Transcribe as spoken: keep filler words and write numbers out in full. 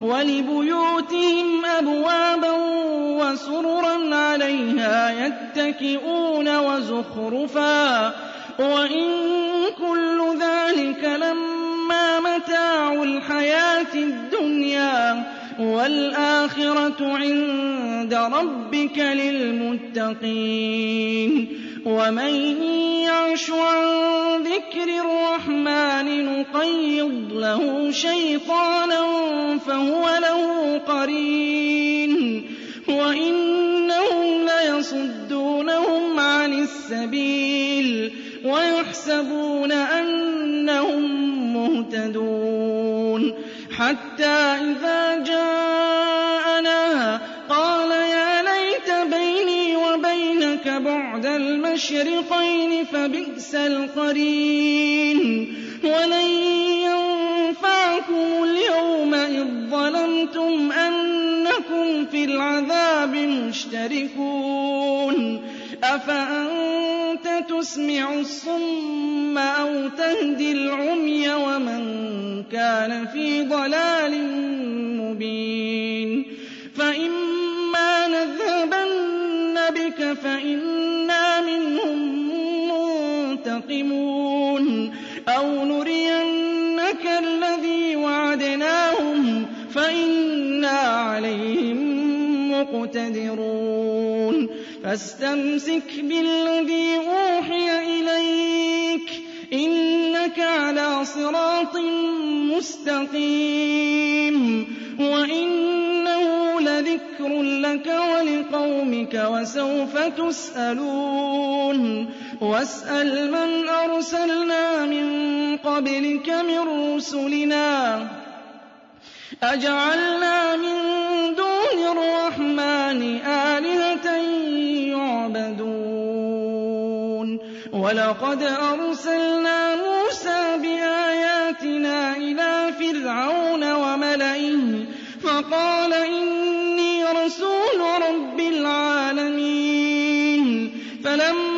وَلِبُيُوتِهِمْ أَبْوَابًا وَسُرُرًا عَلَيْهَا يَتَّكِئُونَ وَزُخْرُفًا ۚ وَإِن كُلُّ ذَٰلِكَ لَمَّا مَتَاعُ الْحَيَاةِ الدُّنْيَا ۖ وَالْآخِرَةُ عِندَ رَبِّكَ لِلْمُتَّقِينَ. وَمَن يَعْشُ عَن ذِكْرِ الرَّحْمَٰنِ نُقَيِّضْ لَهُ شَيْطَانًا فَهُوَ لَهُ قَرِينٌ وَإِنَّهُمْ لَيَصُدُّونَهُمْ عَنِ السَّبِيلِ وَيَحْسَبُونَ أَنَّهُم مُّهْتَدُونَ حَتَّىٰ إِذَا جَاءَنَا قَالَ يَا لَيْتَ بَيْنِي وَبَيْنَكَ بُعْدَ الْمَشْرِقَيْنِ فَبِئْسَ الْقَرِينُ وَلَن يَنفَعَكُمُ الْيَوْمَ إِذ ظَّلَمْتُمْ أَنَّكُمْ فِي الْعَذَابِ مُشْتَرِكُونَ أَفَأَنتَ تُسْمِعُ الصُّمَّ أَوْ تَهْدِي الْعُمْيَ وَمَن كَانَ فِي ضَلَالٍ مُّبِينٍ فَإِمَّا نَذْهَبَنَّ بِكَ فَإِنَّا مِنْهُم مُّنتَقِمُونَ أَوْ نُرِيَنَّكَ الَّذِي وَعَدْنَاهُمْ فَإِنَّا عَلَيْهِم مُّقْتَدِرُونَ فَاسْتَمْسِكْ بِالَّذِي أُوحِيَ إِلَيْكَ ۖ إِنَّكَ عَلَىٰ صِرَاطٍ مُّسْتَقِيمٍ وَإِنَّهُ لَذِكْرٌ لَّكَ وَلِقَوْمِكَ وَسَوْفَ تُسْأَلُونَ وَاسْأَلْ مَنْ أَرْسَلْنَا مِن قَبْلِكَ مِن رُّسُلِنَا أَجَعَلْنَا مِن دُونِ الرَّحْمَٰنِ آلِهَةً يُعْبَدُونَ وَلَقَدْ أَرْسَلْنَا مُوسَىٰ بِآيَاتِنَا إِلَىٰ فِرْعَوْنَ وَمَلَئِهِ فَقَالَ إِنِّي رَسُولُ رَبِّ الْعَالَمِينَ فَلَمَّا